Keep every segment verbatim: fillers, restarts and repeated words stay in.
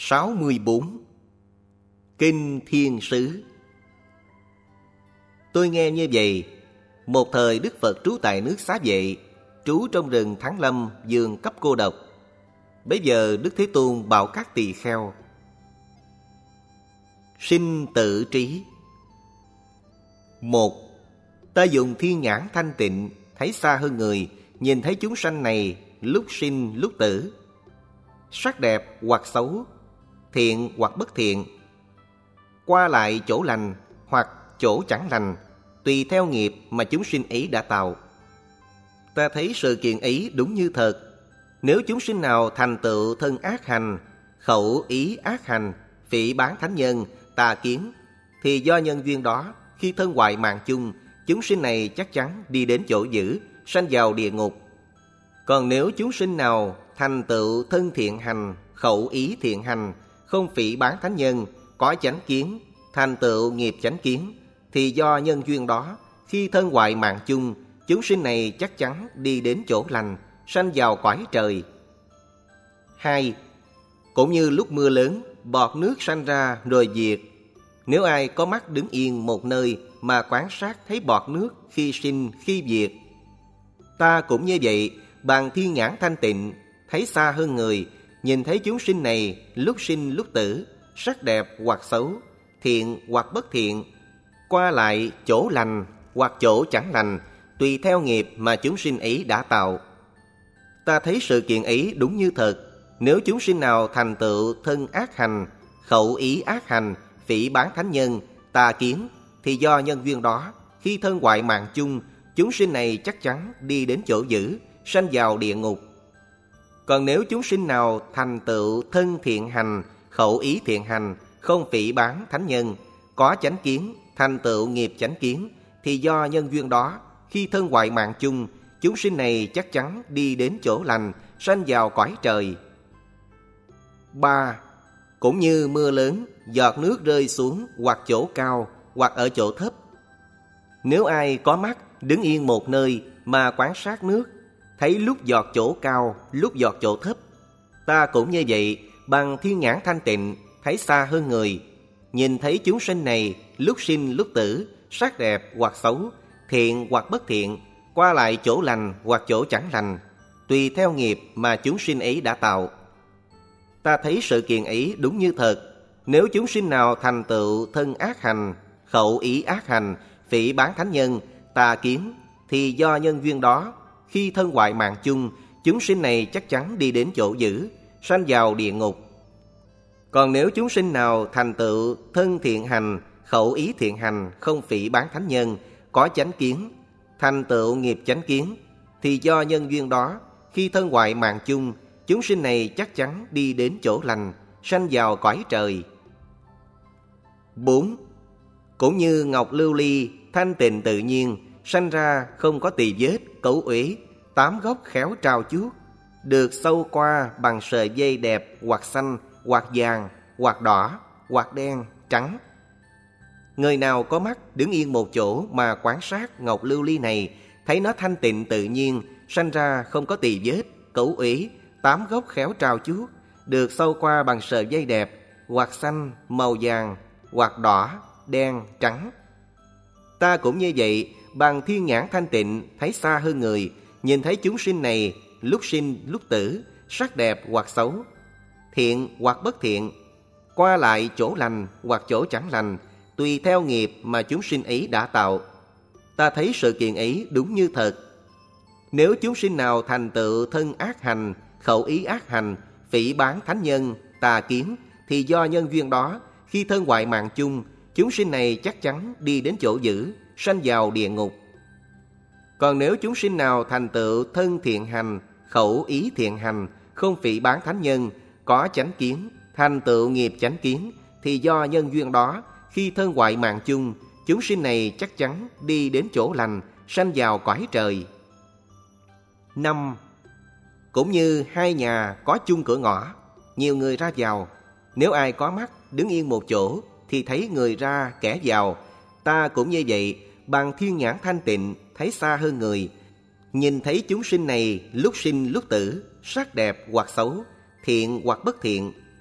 sáu mươi bốn. Kinh Thiên Sứ. Tôi nghe như vậy, một thời Đức Phật trú tại nước Xá Vệ, trú trong rừng Thắng Lâm, vườn cấp cô độc. Bấy giờ Đức Thế Tôn bảo các tỳ kheo: Sinh tự trí. Một, ta dùng thiên nhãn thanh tịnh, thấy xa hơn người, nhìn thấy chúng sanh này lúc sinh lúc tử, sắc đẹp hoặc xấu, thiện hoặc bất thiện, qua lại chỗ lành hoặc chỗ chẳng lành, tùy theo nghiệp mà chúng sinh ấy đã tạo. Ta thấy sự kiện ấy đúng như thật. Nếu chúng sinh nào thành tựu thân ác hành, khẩu ý ác hành, phỉ báng thánh nhân, tà kiến, thì do nhân duyên đó, khi thân hoại mạng chung, chúng sinh này chắc chắn đi đến chỗ dữ, sanh vào địa ngục. Còn nếu chúng sinh nào thành tựu thân thiện hành, khẩu ý thiện hành, không phỉ báng thánh nhân, có chánh kiến, thành tựu nghiệp chánh kiến, thì do nhân duyên đó, khi thân hoại mạng chung, chúng sinh này chắc chắn đi đến chỗ lành, sanh vào cõi trời. Hai, cũng như lúc mưa lớn, bọt nước sanh ra rồi diệt. Nếu ai có mắt đứng yên một nơi mà quan sát thấy bọt nước khi sinh khi diệt, ta cũng như vậy, bằng thiên nhãn thanh tịnh, thấy xa hơn người, nhìn thấy chúng sinh này lúc sinh lúc tử, sắc đẹp hoặc xấu, thiện hoặc bất thiện, qua lại chỗ lành hoặc chỗ chẳng lành, tùy theo nghiệp mà chúng sinh ấy đã tạo. Ta thấy sự kiện ấy đúng như thật. Nếu chúng sinh nào thành tựu thân ác hành, khẩu ý ác hành, phỉ báng thánh nhân, tà kiến, thì do nhân duyên đó, khi thân hoại mạng chung, chúng sinh này chắc chắn đi đến chỗ dữ, sanh vào địa ngục. Còn nếu chúng sinh nào thành tựu thân thiện hành, khẩu ý thiện hành, không phỉ báng thánh nhân, có chánh kiến, thành tựu nghiệp chánh kiến, thì do nhân duyên đó, khi thân hoại mạng chung, chúng sinh này chắc chắn đi đến chỗ lành, sanh vào cõi trời. Ba, cũng như mưa lớn, giọt nước rơi xuống hoặc chỗ cao hoặc ở chỗ thấp. Nếu ai có mắt đứng yên một nơi mà quan sát nước, thấy lúc giọt chỗ cao, lúc giọt chỗ thấp, ta cũng như vậy, bằng thiên nhãn thanh tịnh, thấy xa hơn người, nhìn thấy chúng sinh này lúc sinh lúc tử, sắc đẹp hoặc xấu, thiện hoặc bất thiện, qua lại chỗ lành hoặc chỗ chẳng lành, tùy theo nghiệp mà chúng sinh ấy đã tạo. Ta thấy sự kiện ấy đúng như thật. Nếu chúng sinh nào thành tựu thân ác hành, khẩu ý ác hành, phỉ báng thánh nhân, tà kiến, thì do nhân duyên đó, khi thân hoại mạng chung, chúng sinh này chắc chắn đi đến chỗ dữ, sanh vào địa ngục. Còn nếu chúng sinh nào thành tựu thân thiện hành, khẩu ý thiện hành, không phỉ báng thánh nhân, có chánh kiến, thành tựu nghiệp chánh kiến, thì do nhân duyên đó, khi thân hoại mạng chung, chúng sinh này chắc chắn đi đến chỗ lành, sanh vào cõi trời. Bốn, cũng như ngọc lưu ly, thanh tịnh tự nhiên, sanh ra không có tỳ vết, cấu uế, tám gốc khéo trao chuốt, được sâu qua bằng sợi dây đẹp hoặc xanh, hoặc vàng, hoặc đỏ, hoặc đen, trắng. Người nào có mắt đứng yên một chỗ mà quan sát ngọc lưu ly này, thấy nó thanh tịnh tự nhiên, sanh ra không có tỳ vết, cấu uế, tám gốc khéo trao chuốt, được sâu qua bằng sợi dây đẹp, hoặc xanh, màu vàng, hoặc đỏ, đen, trắng. Ta cũng như vậy, bằng thiên nhãn thanh tịnh, thấy xa hơn người, nhìn thấy chúng sinh này lúc sinh lúc tử, sắc đẹp hoặc xấu, thiện hoặc bất thiện, qua lại chỗ lành hoặc chỗ chẳng lành, tùy theo nghiệp mà chúng sinh ấy đã tạo. Ta thấy sự kiện ấy đúng như thật. Nếu chúng sinh nào thành tựu thân ác hành, khẩu ý ác hành, phỉ báng thánh nhân, tà kiến, thì do nhân duyên đó, khi thân hoại mạng chung, chúng sinh này chắc chắn đi đến chỗ dữ, sanh vào địa ngục. Còn nếu chúng sinh nào thành tựu thân thiện hành, khẩu ý thiện hành, không phỉ báng thánh nhân, có chánh kiến, thành tựu nghiệp chánh kiến, thì do nhân duyên đó, khi thân hoại mạng chung, chúng sinh này chắc chắn đi đến chỗ lành, sanh vào cõi trời. Năm, cũng như hai nhà có chung cửa ngõ, nhiều người ra vào. Nếu ai có mắt đứng yên một chỗ, thì thấy người ra kẻ vào. Ta cũng như vậy, bằng thiên nhãn thanh tịnh, thấy xa hơn người, nhìn thấy chúng sinh này lúc sinh lúc tử, sắc đẹp hoặc xấu, thiện hoặc bất thiện,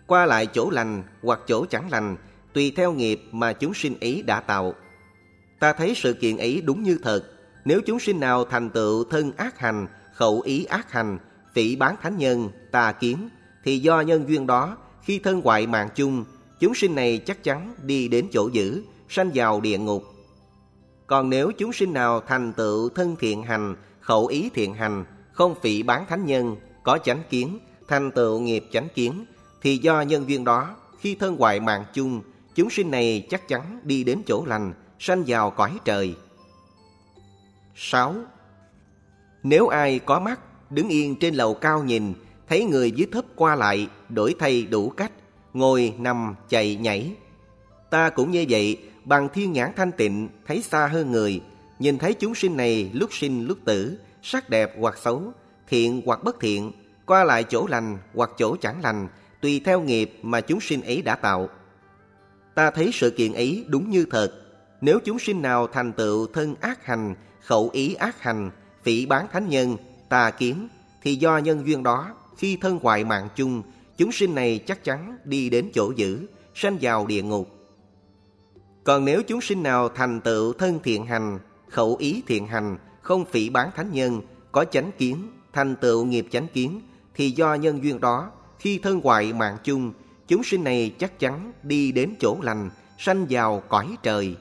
qua lại chỗ lành hoặc chỗ chẳng lành, tùy theo nghiệp mà chúng sinh ấy đã tạo. Ta thấy sự kiện ấy đúng như thật. Nếu chúng sinh nào thành tựu thân ác hành, khẩu ý ác hành, phỉ báng thánh nhân, tà kiến, thì do nhân duyên đó, khi thân hoại mạng chung, chúng sinh này chắc chắn đi đến chỗ dữ, sanh vào địa ngục. Còn nếu chúng sinh nào thành tựu thân thiện hành, khẩu ý thiện hành, không phỉ báng thánh nhân, có chánh kiến, thành tựu nghiệp chánh kiến, thì do nhân duyên đó, khi thân hoại mạng chung, chúng sinh này chắc chắn đi đến chỗ lành, sanh vào cõi trời. sáu. Nếu ai có mắt, đứng yên trên lầu cao nhìn, thấy người dưới thấp qua lại, đổi thay đủ cách, ngồi, nằm, chạy, nhảy. Ta cũng như vậy, bằng thiên nhãn thanh tịnh, thấy xa hơn người, nhìn thấy chúng sinh này lúc sinh lúc tử, sắc đẹp hoặc xấu, thiện hoặc bất thiện, qua lại chỗ lành hoặc chỗ chẳng lành, tùy theo nghiệp mà chúng sinh ấy đã tạo. Ta thấy sự kiện ấy đúng như thật. Nếu chúng sinh nào thành tựu thân ác hành, khẩu ý ác hành, phỉ báng thánh nhân, tà kiến, thì do nhân duyên đó, khi thân hoại mạng chung, chúng sinh này chắc chắn đi đến chỗ dữ, sanh vào địa ngục. Còn nếu chúng sinh nào thành tựu thân thiện hành, khẩu ý thiện hành, không phỉ báng thánh nhân, có chánh kiến, thành tựu nghiệp chánh kiến, thì do nhân duyên đó, khi thân hoại mạng chung, chúng sinh này chắc chắn đi đến chỗ lành, sanh vào cõi trời.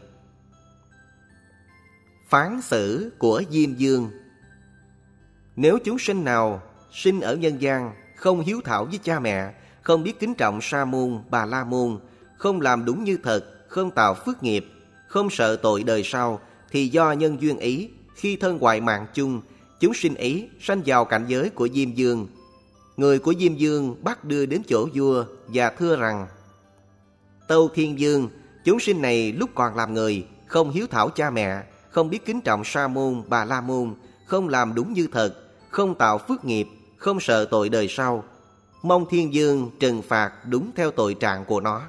Phán xử của Diêm Dương. Nếu chúng sinh nào sinh ở nhân gian, không hiếu thảo với cha mẹ, không biết kính trọng Sa môn, Bà La môn, không làm đúng như thật, không tạo phước nghiệp, không sợ tội đời sau, thì do nhân duyên ấy, khi thân hoại mạng chung, chúng sinh ấy sanh vào cảnh giới của Diêm Dương. Người của Diêm Dương bắt đưa đến chỗ vua và thưa rằng: Tâu Thiên Dương, chúng sinh này lúc còn làm người, không hiếu thảo cha mẹ, không biết kính trọng Sa môn, Bà La môn, không làm đúng như thật, không tạo phước nghiệp, không sợ tội đời sau. Mong Thiên Dương trừng phạt đúng theo tội trạng của nó.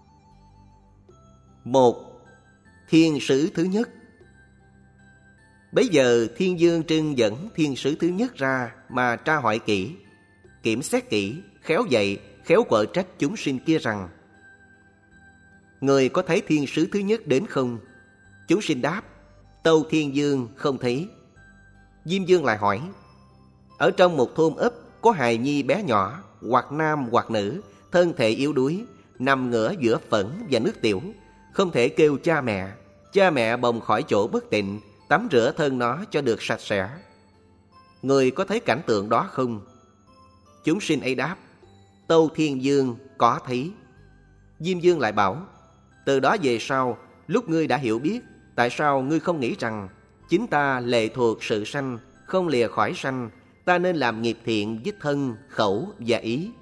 Một. Thiên sứ thứ nhất. Bấy giờ Thiên Dương trưng dẫn thiên sứ thứ nhất ra mà tra hỏi kỹ, kiểm xét kỹ, khéo dạy, khéo quở trách chúng sinh kia rằng: Người có thấy thiên sứ thứ nhất đến không? Chúng sinh đáp: Tâu Thiên Dương, không thấy. Diêm Dương lại hỏi: Ở trong một thôn ấp có hài nhi bé nhỏ, hoặc nam hoặc nữ, thân thể yếu đuối, nằm ngửa giữa phẫn và nước tiểu, không thể kêu cha mẹ. Cha mẹ bồng khỏi chỗ bất tịnh, tắm rửa thân nó cho được sạch sẽ. Người có thấy cảnh tượng đó không? Chúng sinh ấy đáp: Tâu Thiên Dương, có thấy. Diêm Dương lại bảo: Từ đó về sau, lúc ngươi đã hiểu biết, tại sao ngươi không nghĩ rằng chính ta lệ thuộc sự sanh, không lìa khỏi sanh, ta nên làm nghiệp thiện với thân, khẩu và ý?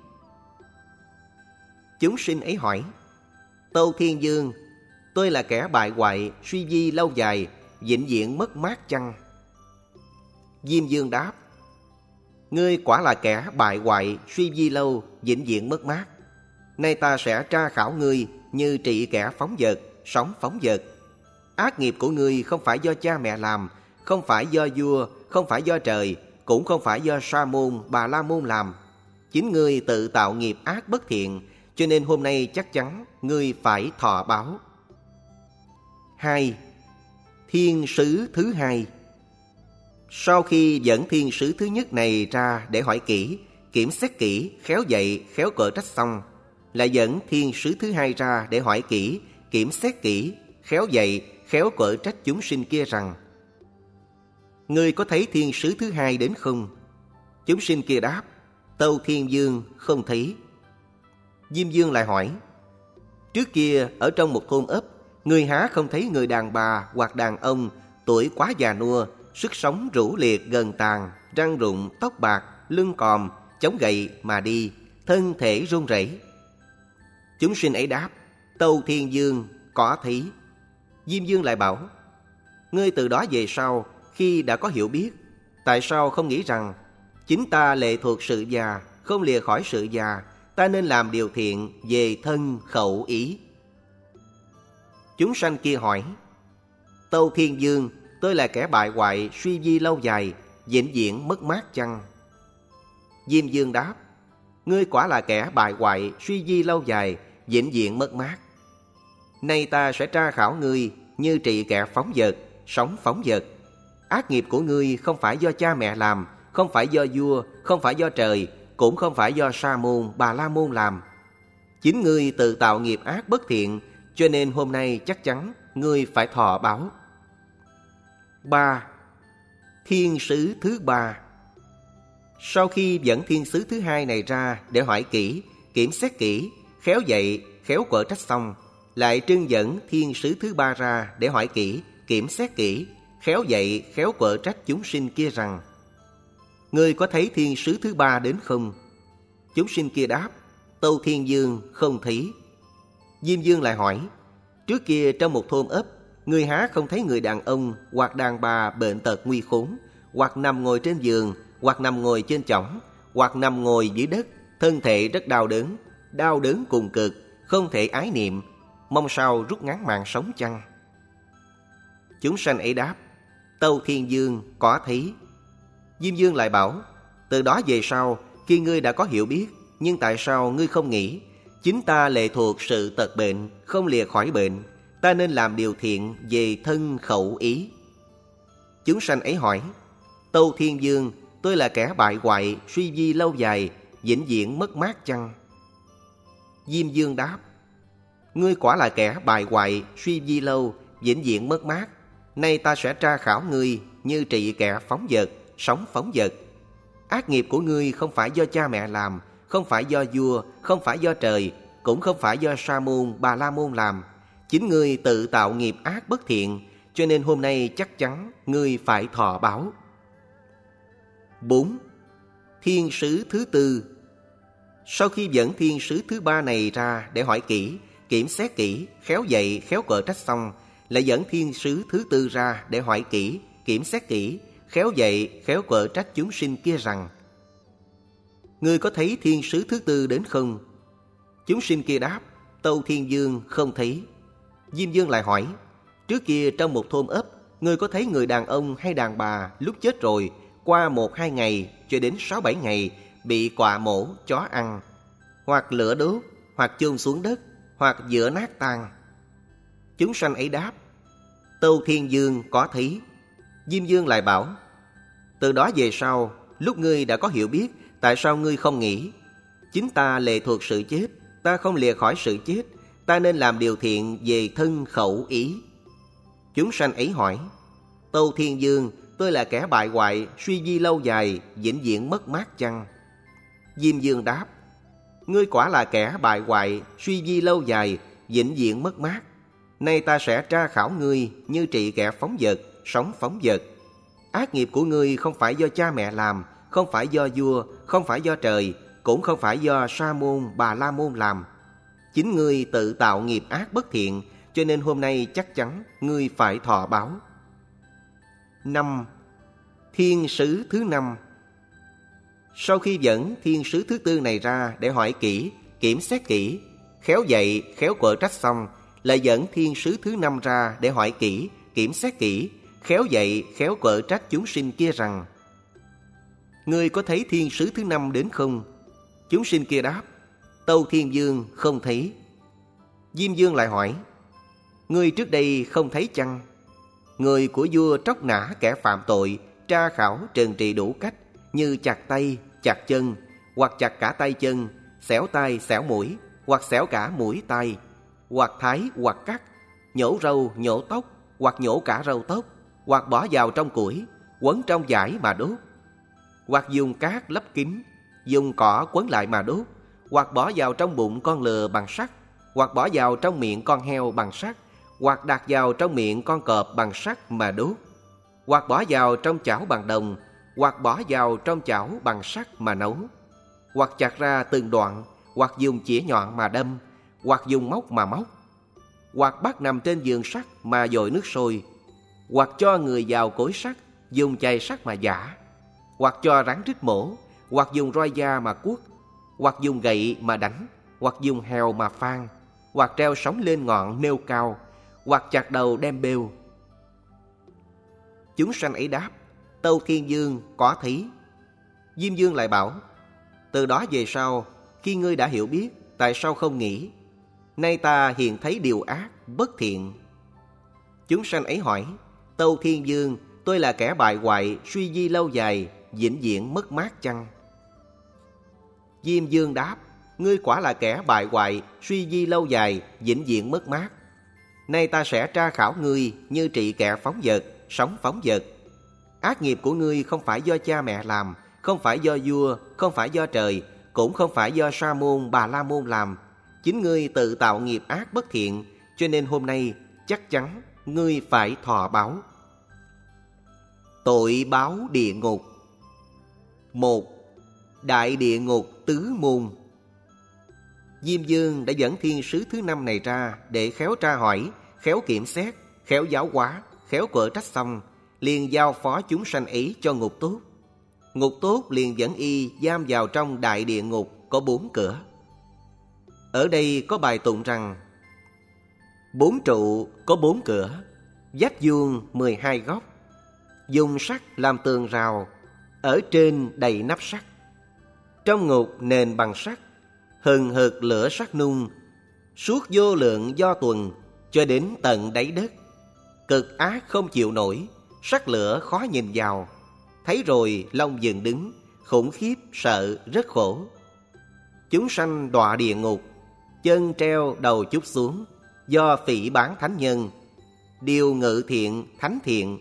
Chúng sinh ấy hỏi: Tâu Thiên Dương, tôi là kẻ bại hoại, suy vi lâu dài, vĩnh viễn mất mát chăng? Diêm Dương đáp: Ngươi quả là kẻ bại hoại, suy vi lâu, vĩnh viễn mất mát. Nay ta sẽ tra khảo ngươi như trị kẻ phóng dật, sống phóng dật. Ác nghiệp của ngươi không phải do cha mẹ làm, không phải do vua, không phải do trời, cũng không phải do Sa môn, Bà La môn làm. Chính ngươi tự tạo nghiệp ác bất thiện, cho nên hôm nay chắc chắn ngươi phải thọ báo. Hai. Thiên sứ thứ hai. Sau khi dẫn thiên sứ thứ nhất này ra để hỏi kỹ, kiểm xét kỹ, khéo dạy, khéo cở trách xong, lại dẫn thiên sứ thứ hai ra để hỏi kỹ, kiểm xét kỹ, khéo dạy, khéo cở trách chúng sinh kia rằng: Ngươi có thấy thiên sứ thứ hai đến không? Chúng sinh kia đáp: Tâu Thiên Dương, không thấy. Diêm Dương lại hỏi: Trước kia ở trong một thôn ấp, ngươi há không thấy người đàn bà hoặc đàn ông tuổi quá già nua, sức sống rũ liệt gần tàn, răng rụng, tóc bạc, lưng còm, chống gậy mà đi, thân thể run rẩy? Chúng sinh ấy đáp: Tâu Thiên Dương, có thấy. Diêm Dương lại bảo: Ngươi từ đó về sau, khi đã có hiểu biết, tại sao không nghĩ rằng chính ta lệ thuộc sự già, không lìa khỏi sự già, ta nên làm điều thiện về thân, khẩu, ý? Chúng sanh kia hỏi: Tâu Thiên Dương, tôi là kẻ bại hoại, suy vi lâu dài, vĩnh viễn mất mát chăng? Diêm Dương đáp: ngươi quả là kẻ bại hoại, suy di lâu dài, vĩnh viễn mất mát. Nay ta sẽ tra khảo ngươi như trị kẻ phóng dật, sống phóng dật. Ác nghiệp của ngươi không phải do cha mẹ làm, không phải do vua, không phải do trời, cũng không phải do Sa môn, Bà La môn làm. Chính ngươi tự tạo nghiệp ác bất thiện, cho nên hôm nay chắc chắn ngươi phải thọ báo. Ba. Thiên sứ thứ ba. Sau khi dẫn thiên sứ thứ hai này ra để hỏi kỹ, kiểm xét kỹ, khéo dạy, khéo quở trách xong, lại trưng dẫn thiên sứ thứ ba ra để hỏi kỹ, kiểm xét kỹ, khéo dạy, khéo quở trách chúng sinh kia rằng: ngươi có thấy thiên sứ thứ ba đến không? Chúng sinh kia đáp: Tâu Thiên Vương, không thấy. Diêm Vương lại hỏi: trước kia trong một thôn ấp, ngươi há không thấy người đàn ông hoặc đàn bà bệnh tật nguy khốn, hoặc nằm ngồi trên giường, hoặc nằm ngồi trên chõng, hoặc nằm ngồi dưới đất, thân thể rất đau đớn, đau đớn cùng cực, không thể ái niệm, mong sao rút ngắn mạng sống chăng? Chúng sanh ấy đáp: Tâu Thiên Vương, có thấy. Diêm Vương lại bảo: từ đó về sau, khi ngươi đã có hiểu biết, nhưng tại sao ngươi không nghĩ? Chính ta lệ thuộc sự tật bệnh, không lìa khỏi bệnh. Ta nên làm điều thiện về thân khẩu ý. Chúng sanh ấy hỏi: Tâu Thiên Vương, tôi là kẻ bại hoại, suy vi lâu dài, vĩnh viễn mất mát chăng? Diêm Vương đáp: ngươi quả là kẻ bại hoại, suy vi lâu, vĩnh viễn mất mát. Nay ta sẽ tra khảo ngươi như trị kẻ phóng dật, sống phóng dật. Ác nghiệp của ngươi không phải do cha mẹ làm, không phải do vua, không phải do trời, cũng không phải do Sa môn, Bà La môn làm. Chính ngươi tự tạo nghiệp ác bất thiện, cho nên hôm nay chắc chắn ngươi phải thọ báo. Bốn. Thiên sứ thứ tư. Sau khi dẫn thiên sứ thứ ba này ra để hỏi kỹ, kiểm xét kỹ, khéo dạy, khéo quở trách xong, lại dẫn thiên sứ thứ tư ra để hỏi kỹ, kiểm xét kỹ, khéo dạy, khéo quở trách chúng sinh kia rằng: ngươi có thấy thiên sứ thứ tư đến không? Chúng sinh kia đáp: Tâu Thiên Vương, không thấy. Diêm Vương lại hỏi: trước kia trong một thôn ấp, ngươi có thấy người đàn ông hay đàn bà lúc chết rồi, qua một hai ngày cho đến sáu bảy ngày, bị quạ mổ, chó ăn, hoặc lửa đốt, hoặc chôn xuống đất, hoặc vỡ nát tan? Chúng sanh ấy đáp: Tâu Thiên Vương, có thấy. Diêm Vương lại bảo: từ đó về sau, lúc ngươi đã có hiểu biết, tại sao ngươi không nghĩ? Chính ta lệ thuộc sự chết, ta không lìa khỏi sự chết. Ta nên làm điều thiện về thân khẩu ý. Chúng sanh ấy hỏi: Tâu Thiên Vương, tôi là kẻ bại hoại, suy vi lâu dài, vĩnh viễn mất mát chăng? Diêm Vương đáp: ngươi quả là kẻ bại hoại, suy vi lâu dài, vĩnh viễn mất mát. Nay ta sẽ tra khảo ngươi như trị kẻ phóng dật, sống phóng dật. Ác nghiệp của ngươi không phải do cha mẹ làm, không phải do vua, không phải do trời, cũng không phải do Sa môn, Bà La môn làm. Chính ngươi tự tạo nghiệp ác bất thiện, cho nên hôm nay chắc chắn ngươi phải thọ báo. Năm. Thiên sứ thứ năm. Sau khi dẫn thiên sứ thứ tư này ra để hỏi kỹ, kiểm xét kỹ, khéo dạy, khéo quở trách xong, lại dẫn thiên sứ thứ năm ra để hỏi kỹ, kiểm xét kỹ, khéo dạy, khéo quở trách chúng sinh kia rằng: ngươi có thấy thiên sứ thứ năm đến không? Chúng sinh kia đáp: Tâu Thiên Vương, không thấy. Diêm Vương lại hỏi: ngươi trước đây không thấy chăng? Người của vua tróc nã kẻ phạm tội, tra khảo trừng trị đủ cách, như chặt tay, chặt chân, hoặc chặt cả tay chân, xẻo tay, xẻo mũi, hoặc xẻo cả mũi tay, hoặc thái, hoặc cắt, nhổ râu, nhổ tóc, hoặc nhổ cả râu tóc, hoặc bỏ vào trong củi, quấn trong vải mà đốt, hoặc dùng cát lấp kín, dùng cỏ quấn lại mà đốt, hoặc bỏ vào trong bụng con lừa bằng sắt, hoặc bỏ vào trong miệng con heo bằng sắt, hoặc đặt vào trong miệng con cọp bằng sắt mà đốt, hoặc bỏ vào trong chảo bằng đồng, hoặc bỏ vào trong chảo bằng sắt mà nấu, hoặc chặt ra từng đoạn, hoặc dùng chĩa nhọn mà đâm, hoặc dùng móc mà móc, hoặc bắt nằm trên giường sắt mà dội nước sôi, hoặc cho người vào cối sắt, dùng chày sắt mà giã, hoặc cho rắn rít mổ, hoặc dùng roi da mà cuốc, hoặc dùng gậy mà đánh, hoặc dùng hèo mà phan, hoặc treo sóng lên ngọn nêu cao, hoặc chặt đầu đem bêu. Chúng sanh ấy đáp: Tâu Thiên Vương, có thấy. Diêm Vương lại bảo: từ đó về sau, khi ngươi đã hiểu biết, tại sao không nghĩ? Nay ta hiện thấy điều ác, bất thiện. Chúng sanh ấy hỏi: Tâu Thiên Dương, tôi là kẻ bại hoại, suy di lâu dài, vĩnh viễn mất mát chăng? Diêm Dương đáp: Ngươi quả là kẻ bại hoại, suy di lâu dài, vĩnh viễn mất mát. Nay ta sẽ tra khảo ngươi như trị kẻ phóng dật, sống phóng dật. Ác nghiệp của ngươi không phải do cha mẹ làm, không phải do vua, không phải do trời, cũng không phải do Sa môn, Bà La môn làm. Chính ngươi tự tạo nghiệp ác bất thiện, cho nên hôm nay chắc chắn ngươi phải thọ báo. Tội báo địa ngục. Một. Đại địa ngục tứ môn. Diêm Dương đã dẫn thiên sứ thứ năm này ra để khéo tra hỏi, khéo kiểm xét, khéo giáo hóa, khéo quở trách xong, liền giao phó chúng sanh ấy cho ngục tốt. Ngục tốt liền dẫn y giam vào trong đại địa ngục có bốn cửa. Ở đây có bài tụng rằng: Bốn trụ có bốn cửa, vách vuông mười hai góc, dùng sắt làm tường rào, ở trên đầy nắp sắt. Trong ngục nền bằng sắt, hừng hực lửa sắt nung, suốt vô lượng do tuần, cho đến tận đáy đất. Cực ác không chịu nổi, sắc lửa khó nhìn vào. Thấy rồi lông dựng đứng, khủng khiếp sợ rất khổ. Chúng sanh đọa địa ngục, chân treo đầu chút xuống, do phỉ báng thánh nhân, điều ngự thiện thánh thiện.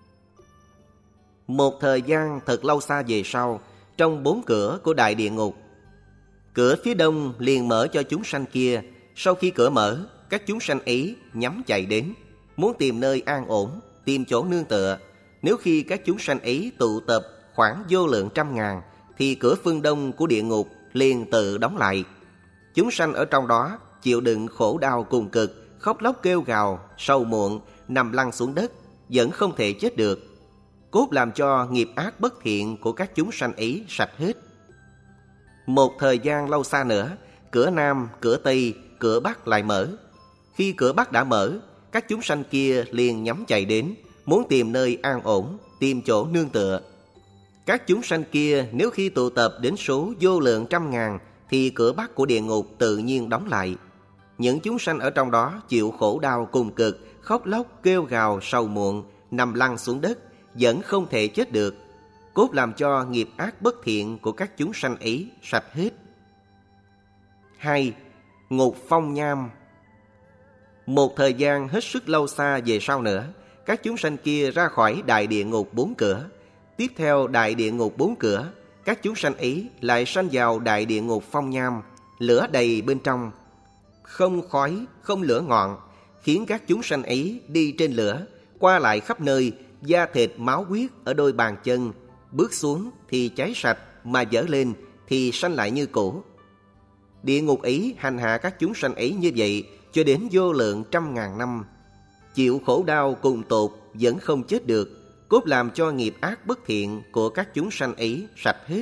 Một thời gian thật lâu xa về sau, trong bốn cửa của đại địa ngục, cửa phía đông liền mở cho chúng sanh kia. Sau khi cửa mở, các chúng sanh ấy nhắm chạy đến, muốn tìm nơi an ổn, tìm chỗ nương tựa. Nếu khi các chúng sanh ấy tụ tập khoảng vô lượng trăm ngàn, thì cửa phương đông của địa ngục liền tự đóng lại. Chúng sanh ở trong đó chịu đựng khổ đau cùng cực, khóc lóc kêu gào, sầu muộn, nằm lăn xuống đất, vẫn không thể chết được. Cốt làm cho nghiệp ác bất thiện của các chúng sanh ấy sạch hết. Một thời gian lâu xa nữa, cửa nam, cửa tây, cửa bắc lại mở. Khi cửa bắc đã mở, các chúng sanh kia liền nhắm chạy đến, muốn tìm nơi an ổn, tìm chỗ nương tựa. Các chúng sanh kia nếu khi tụ tập đến số vô lượng trăm ngàn, thì cửa bắc của địa ngục tự nhiên đóng lại. Những chúng sanh ở trong đó chịu khổ đau cùng cực, khóc lóc kêu gào sầu muộn, nằm lăn xuống đất, vẫn không thể chết được. Cốt làm cho nghiệp ác bất thiện của các chúng sanh ấy sạch hết. Hai. Ngục phong nham. Một thời gian hết sức lâu xa về sau nữa, các chúng sanh kia ra khỏi đại địa ngục bốn cửa. Tiếp theo đại địa ngục bốn cửa, các chúng sanh ấy lại sanh vào đại địa ngục phong nham, lửa đầy bên trong, không khói, không lửa ngọn, khiến các chúng sanh ấy đi trên lửa, qua lại khắp nơi, da thịt máu huyết ở đôi bàn chân, bước xuống thì cháy sạch, mà dở lên thì sanh lại như cũ. Địa ngục ấy hành hạ các chúng sanh ấy như vậy cho đến vô lượng trăm ngàn năm, chịu khổ đau cùng tột, vẫn không chết được. Cốt làm cho nghiệp ác bất thiện của các chúng sanh ấy sạch hết.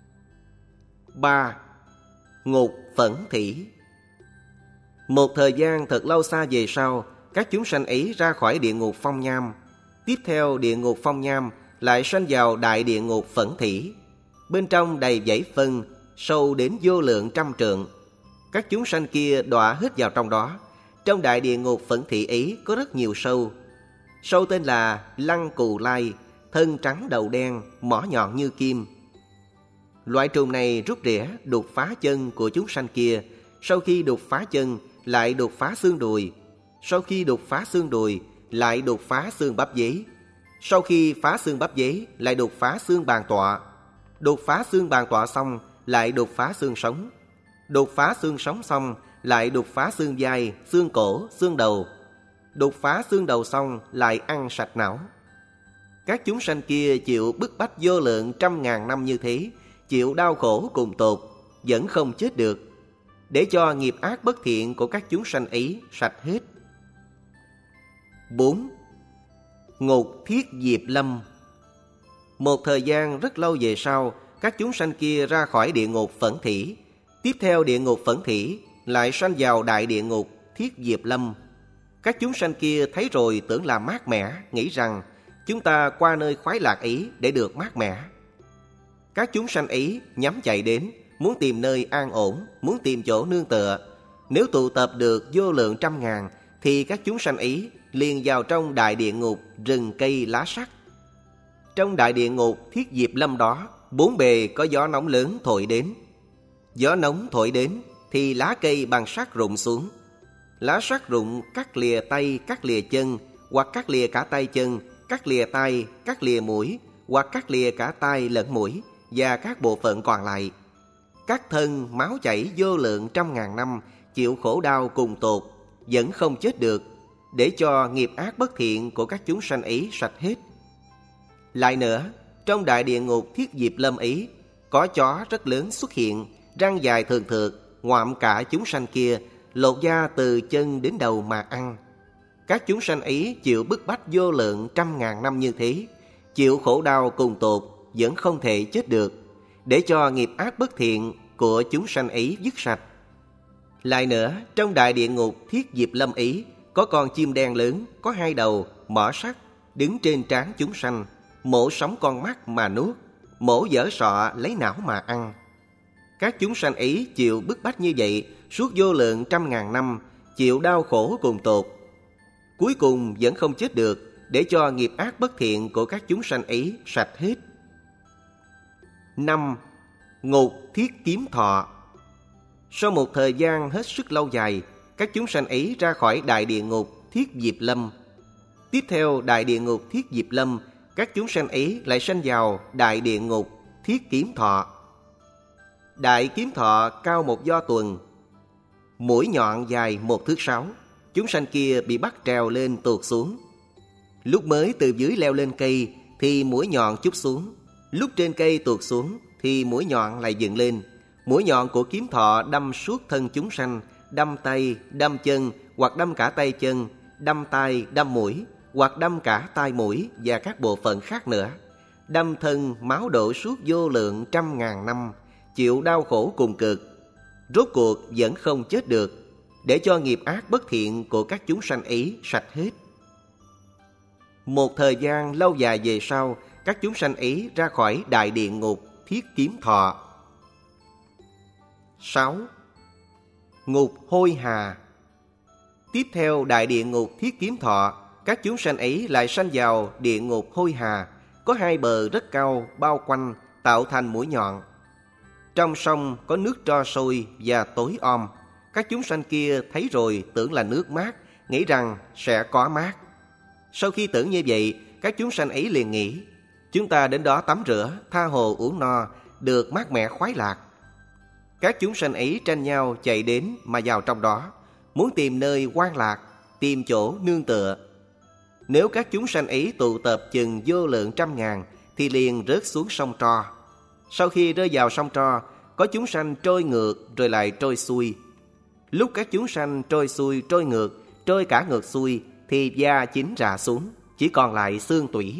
Ba. Ngục phẫn thỉ. Một thời gian thật lâu xa về sau, các chúng sanh ấy ra khỏi địa ngục phong nham. Tiếp theo địa ngục phong nham lại sanh vào đại địa ngục phẫn thỉ. Bên trong đầy dãy phân, sâu đến vô lượng trăm trượng. Các chúng sanh kia đọa hết vào trong đó. Trong đại địa ngục phẫn thỉ ấy có rất nhiều sâu. Sâu tên là Lăng Cù Lai, thân trắng đầu đen, mỏ nhọn như kim. Loại trùng này rút rỉa đục phá chân của chúng sanh kia. Sau khi đục phá chân, lại đục phá xương đùi. Sau khi đục phá xương đùi, lại đục phá xương bắp dế. Sau khi phá xương bắp dế, lại đục phá xương bàn tọa. Đục phá xương bàn tọa xong, lại đục phá xương sống. Đục phá xương sống xong, lại đục phá xương vai, xương cổ, xương đầu. Đục phá xương đầu xong, lại ăn sạch não. Các chúng sanh kia chịu bức bách vô lượng trăm ngàn năm như thế, chịu đau khổ cùng tột, vẫn không chết được, để cho nghiệp ác bất thiện của các chúng sanh ấy sạch hết. Bốn. Ngục Thiết Diệp Lâm. Một thời gian rất lâu về sau, các chúng sanh kia ra khỏi địa ngục phẫn thỉ. Tiếp theo địa ngục phẫn thỉ lại sanh vào đại địa ngục Thiết Diệp Lâm. Các chúng sanh kia thấy rồi tưởng là mát mẻ, nghĩ rằng chúng ta qua nơi khoái lạc ấy để được mát mẻ. Các chúng sanh ấy nhắm chạy đến, muốn tìm nơi an ổn, muốn tìm chỗ nương tựa. Nếu tụ tập được vô lượng trăm ngàn, thì các chúng sanh ấy liền vào trong đại địa ngục rừng cây lá sắt. Trong đại địa ngục Thiết Diệp Lâm đó, bốn bề có gió nóng lớn thổi đến. Gió nóng thổi đến thì lá cây bằng sắt rụng xuống. Lá sắt rụng cắt lìa tay, cắt lìa chân, hoặc cắt lìa cả tay chân, cắt lìa tay, cắt lìa mũi, hoặc cắt lìa cả tay lẫn mũi và các bộ phận còn lại. Các thân máu chảy vô lượng trăm ngàn năm, chịu khổ đau cùng tột, vẫn không chết được, để cho nghiệp ác bất thiện của các chúng sanh ấy sạch hết. Lại nữa, trong đại địa ngục Thiết Diệp Lâm ấy, có chó rất lớn xuất hiện, răng dài thường thượt, ngoạm cả chúng sanh kia, lột da từ chân đến đầu mà ăn. Các chúng sanh ấy chịu bức bách vô lượng trăm ngàn năm như thế, chịu khổ đau cùng tột, vẫn không thể chết được, để cho nghiệp ác bất thiện của chúng sanh ấy dứt sạch. Lại nữa, trong đại địa ngục Thiết Diệp Lâm ấy, có con chim đen lớn, có hai đầu, mỏ sắt, đứng trên trán chúng sanh, mổ sống con mắt mà nuốt, mổ dở sọ lấy não mà ăn. Các chúng sanh ấy chịu bức bách như vậy suốt vô lượng trăm ngàn năm, chịu đau khổ cùng tột, cuối cùng vẫn không chết được, để cho nghiệp ác bất thiện của các chúng sanh ấy sạch hết. Năm. Ngục Thiết Kiếm Thọ. Sau một thời gian hết sức lâu dài, các chúng sanh ấy ra khỏi đại địa ngục Thiết Diệp Lâm. Tiếp theo đại địa ngục Thiết Diệp Lâm, các chúng sanh ấy lại sanh vào đại địa ngục Thiết Kiếm Thọ. Đại kiếm thọ cao một do tuần, mũi nhọn dài một thước sáu. Chúng sanh kia bị bắt trèo lên tuột xuống. Lúc mới từ dưới leo lên cây thì mũi nhọn chút xuống, lúc trên cây tuột xuống thì mũi nhọn lại dựng lên. Mũi nhọn của kiếm thọ đâm suốt thân chúng sanh, đâm tay, đâm chân, hoặc đâm cả tay chân, đâm tai, đâm mũi, hoặc đâm cả tai mũi và các bộ phận khác nữa. Đâm thân máu đổ suốt vô lượng trăm ngàn năm, chịu đau khổ cùng cực, rốt cuộc vẫn không chết được, để cho nghiệp ác bất thiện của các chúng sanh ấy sạch hết. Một thời gian lâu dài về sau, các chúng sanh ấy ra khỏi đại địa ngục Thiết Kiếm Thọ. Sáu. Ngục Hôi Hà. Tiếp theo đại địa ngục Thiết Kiếm Thọ, các chúng sanh ấy lại sanh vào địa ngục Hôi Hà, có hai bờ rất cao bao quanh, tạo thành mũi nhọn. Trong sông có nước tro sôi và tối om. Các chúng sanh kia thấy rồi tưởng là nước mát, nghĩ rằng sẽ có mát. Sau khi tưởng như vậy, các chúng sanh ấy liền nghĩ, chúng ta đến đó tắm rửa, tha hồ uống no, được mát mẻ khoái lạc. Các chúng sanh ấy tranh nhau chạy đến mà vào trong đó, muốn tìm nơi quan lạc, tìm chỗ nương tựa. Nếu các chúng sanh ấy tụ tập chừng vô lượng trăm ngàn, thì liền rớt xuống sông Tro. Sau khi rơi vào sông Tro, có chúng sanh trôi ngược rồi lại trôi xuôi. Lúc các chúng sanh trôi xuôi trôi ngược, trôi cả ngược xuôi, thì da chín rạ xuống, chỉ còn lại xương tủy.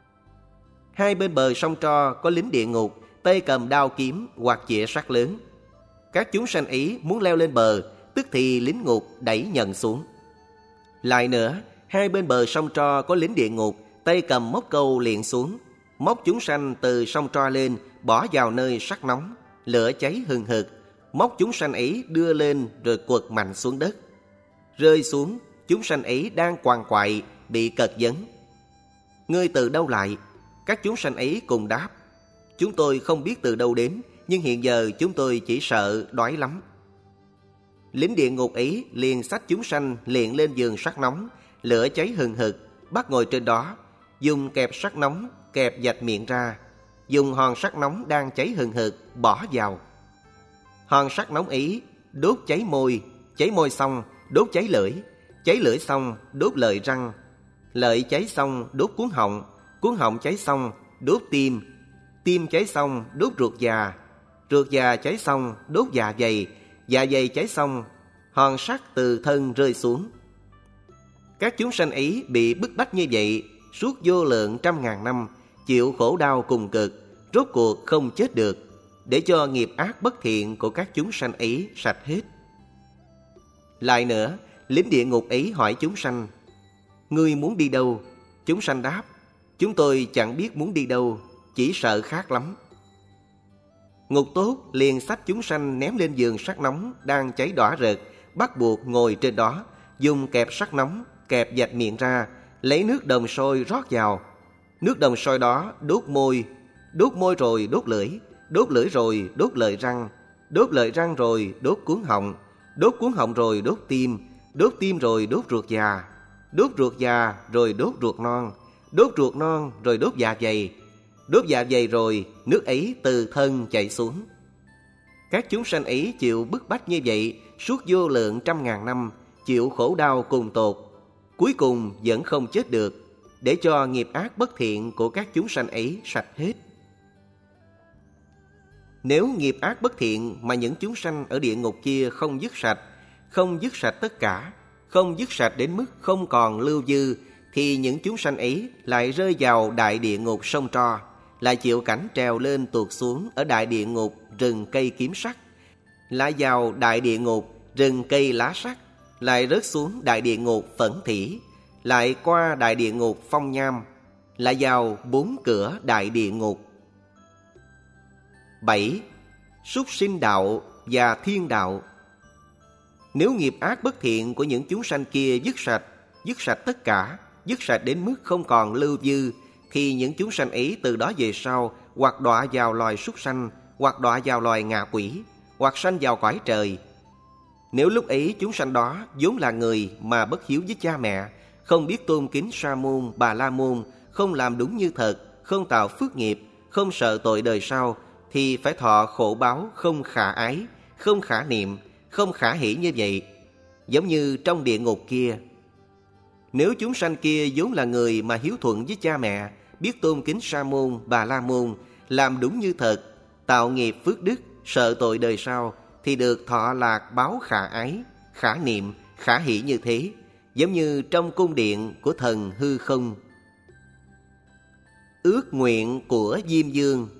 Hai bên bờ sông Tro có lính địa ngục, tay cầm đao kiếm hoặc chĩa sắt lớn. Các chúng sanh ấy muốn leo lên bờ, tức thì lính ngục đẩy nhận xuống. Lại nữa, hai bên bờ sông Tro có lính địa ngục, tay cầm móc câu liệng xuống, móc chúng sanh từ sông Tro lên, bỏ vào nơi sắt nóng, lửa cháy hừng hực, móc chúng sanh ấy đưa lên rồi quật mạnh xuống đất. Rơi xuống, chúng sanh ấy đang quằn quại, bị cật vấn. Ngươi từ đâu lại? Các chúng sanh ấy cùng đáp, chúng tôi không biết từ đâu đến, nhưng hiện giờ chúng tôi chỉ sợ đói lắm. Lính địa ngục ấy liền xách chúng sanh liền lên giường sắt nóng, lửa cháy hừng hực, bắt ngồi trên đó, dùng kẹp sắt nóng kẹp vạch miệng ra, dùng hòn sắt nóng đang cháy hừng hực bỏ vào. Hòn sắt nóng ấy đốt cháy môi, cháy môi xong đốt cháy lưỡi, cháy lưỡi xong đốt lợi răng, lợi cháy xong đốt cuống họng, cuống họng cháy xong đốt tim, tim cháy xong đốt ruột già, ruột già cháy xong đốt dạ dày, dạ dày cháy xong hòn sắt từ thân rơi xuống. Các chúng sanh ấy bị bức bách như vậy suốt vô lượng trăm ngàn năm, chịu khổ đau cùng cực, rốt cuộc không chết được, để cho nghiệp ác bất thiện của các chúng sanh ấy sạch hết. Lại nữa, lính địa ngục ấy hỏi chúng sanh, ngươi muốn đi đâu? Chúng sanh đáp, chúng tôi chẳng biết muốn đi đâu, chỉ sợ khát lắm. Ngục tốt liền xách chúng sanh ném lên giường sắt nóng đang cháy đỏ rực, bắt buộc ngồi trên đó, dùng kẹp sắt nóng kẹp vạch miệng ra, lấy nước đồng sôi rót vào. Nước đồng sôi đó đốt môi, đốt môi rồi đốt lưỡi, đốt lưỡi rồi đốt lợi răng, đốt lợi răng rồi đốt cuống họng, đốt cuống họng rồi đốt tim, đốt tim rồi đốt ruột già, đốt ruột già rồi đốt ruột non, đốt ruột non rồi đốt dạ dày, đốt dạ dày rồi nước ấy từ thân chảy xuống. Các chúng sanh ấy chịu bức bách như vậy suốt vô lượng trăm ngàn năm, chịu khổ đau cùng tột, cuối cùng vẫn không chết được, để cho nghiệp ác bất thiện của các chúng sanh ấy sạch hết. Nếu nghiệp ác bất thiện mà những chúng sanh ở địa ngục kia không dứt sạch, không dứt sạch tất cả, không dứt sạch đến mức không còn lưu dư, thì những chúng sanh ấy lại rơi vào đại địa ngục sông tro, lại chịu cảnh trèo lên tuột xuống ở đại địa ngục rừng cây kiếm sắt, lại vào đại địa ngục rừng cây lá sắt, lại rớt xuống đại địa ngục phẫn thỉ, lại qua đại địa ngục phong nham, lại vào bốn cửa đại địa ngục. Bảy. Súc sinh đạo và thiên đạo. Nếu nghiệp ác bất thiện của những chúng sanh kia dứt sạch, dứt sạch tất cả, dứt sạch đến mức không còn lưu dư, thì những chúng sanh ấy từ đó về sau hoặc đọa vào loài súc sanh, hoặc đọa vào loài ngạ quỷ, hoặc sanh vào cõi trời. Nếu lúc ấy chúng sanh đó vốn là người mà bất hiếu với cha mẹ, không biết tôn kính Sa môn, Bà La môn, không làm đúng như thật, không tạo phước nghiệp, không sợ tội đời sau, thì phải thọ khổ báo không khả ái, không khả niệm, không khả hỷ như vậy. Giống như trong địa ngục kia, nếu chúng sanh kia vốn là người mà hiếu thuận với cha mẹ, biết tôn kính Sa môn, Bà La môn, làm đúng như thật, tạo nghiệp phước đức, sợ tội đời sau, thì được thọ lạc báo khả ái, khả niệm, khả hỷ như thế, giống như trong cung điện của thần hư không. Ước nguyện của Diêm Vương.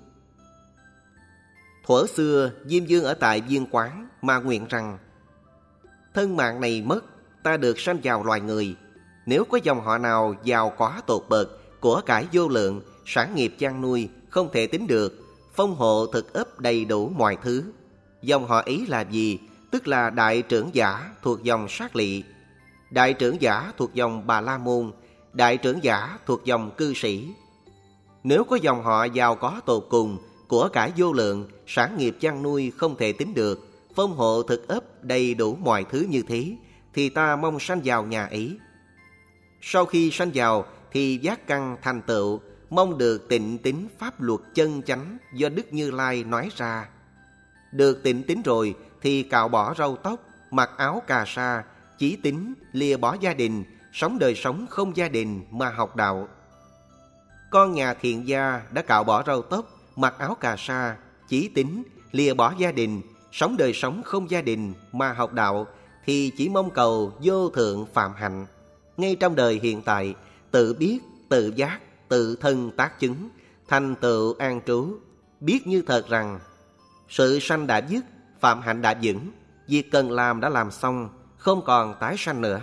Thuở xưa, Diêm Vương ở tại Viên Quán mà nguyện rằng: thân mạng này mất, ta được sanh vào loài người. Nếu có dòng họ nào giàu có tột bậc, của cải vô lượng, sản nghiệp chăn nuôi không thể tính được, phong hộ thực ấp đầy đủ mọi thứ. Dòng họ ấy là gì? Tức là đại trưởng giả thuộc dòng Sát Lị, đại trưởng giả thuộc dòng Bà La môn, đại trưởng giả thuộc dòng Cư Sĩ. Nếu có dòng họ giàu có tột cùng, của cải vô lượng, sản nghiệp chăn nuôi không thể tính được, phong hộ thực ấp đầy đủ mọi thứ như thế, thì ta mong sanh vào nhà ấy. Sau khi sanh vào thì giác căn thành tựu, mong được tịnh tín pháp luật chân chánh do Đức Như Lai nói ra. Được tịnh tín rồi thì cạo bỏ râu tóc, mặc áo cà sa, chí tín, lìa bỏ gia đình, sống đời sống không gia đình mà học đạo. Con nhà thiện gia đã cạo bỏ râu tóc, mặc áo cà sa, chí tín, lìa bỏ gia đình, sống đời sống không gia đình mà học đạo, thì chỉ mong cầu vô thượng phạm hạnh. Ngay trong đời hiện tại, tự biết, tự giác, tự thân tác chứng, thành tựu an trú, biết như thật rằng sự sanh đã dứt, phạm hạnh đã vững, việc cần làm đã làm xong, không còn tái sanh nữa.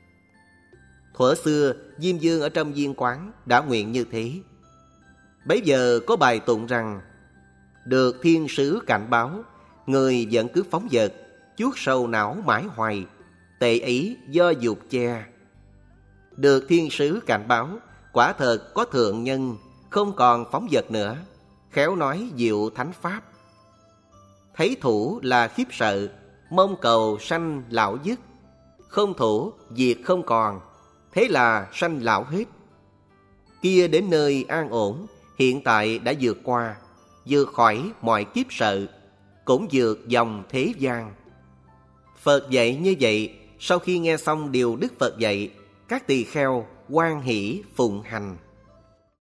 Thuở xưa, Diêm Vương ở trong Viên Quán đã nguyện như thế. Bấy giờ có bài tụng rằng: được thiên sứ cảnh báo, người vẫn cứ phóng dật, chuốt sầu não mãi hoài, tệ ý do dục che. Được thiên sứ cảnh báo, quả thật có thượng nhân, không còn phóng dật nữa, khéo nói diệu thánh pháp. Thấy thủ là khiếp sợ, mong cầu sanh lão dứt, không thủ diệt không còn, thế là sanh lão hết. Kia đến nơi an ổn, hiện tại đã vượt qua, vượt khỏi mọi kiếp sợ, cũng vượt dòng thế gian. Phật dạy như vậy, sau khi nghe xong điều Đức Phật dạy, các tỳ kheo hoan hỷ phụng hành.